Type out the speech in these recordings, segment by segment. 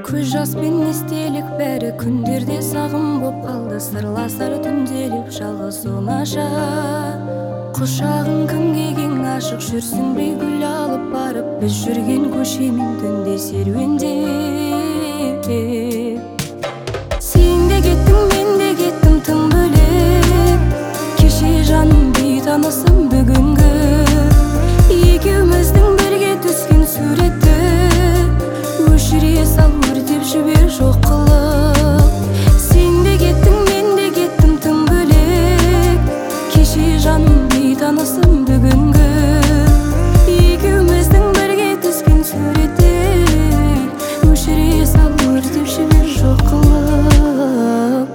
Көз жаспен естелік бәрі күндерде сағым боп қалды. Сырласар түнделіп жалғыз оңаша. Құшағың кімге кең ашық, жүрсің бе гүл алып барып, біз жүрген көшемен түнде серуенде. Сен де кеттің, мен де кеттім тым бөлек. Кеше жаным бейтанысым бүгінгі, екеуміздің бірге түскен суретті өшіре сал, өртеп жібер жоқ қылып. Сен де кеттің, мен де кеттім тым бөлек. Кеше жаным бейтанысым бүгінгі, екеуміздің бірге түскен суретті өшіре сал, өртеп жібер жоқ қылып.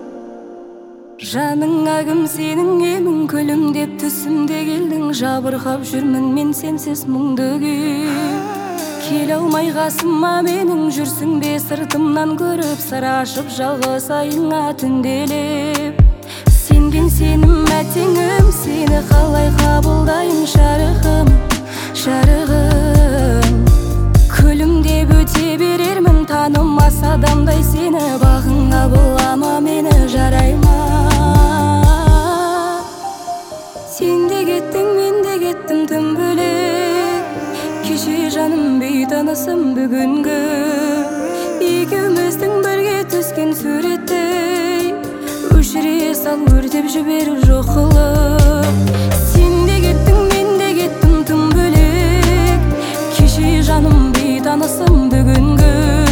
Жаныңа кім сенің емің, күлімдеп түсімде келдің. Жабырқап жүрмін мен сенсіз мұңды күй. Келе алмай қасыма менің, жүрсің бе сыртымнан көріп, сыр ашып жалғыз айыңа түнделеп. Сенген сенім әтеңім, сені қалай қабылдайын шарығым, шарығым. Күлімдеп өте берермін, танымас адамдай сені. Бағыңа болама мені, жарай ма? Сен де кеттің, мен де кеттім тым бөлек. Кеше жаным бейтанысым бүгінгі, екеуміздің бірге түскен суретті өшіре сал, өртеп жібер жоқ қылып. Сен де кеттің, мен де кеттім тым бөлек. Кеше жаным бейтанысым бүгінгі,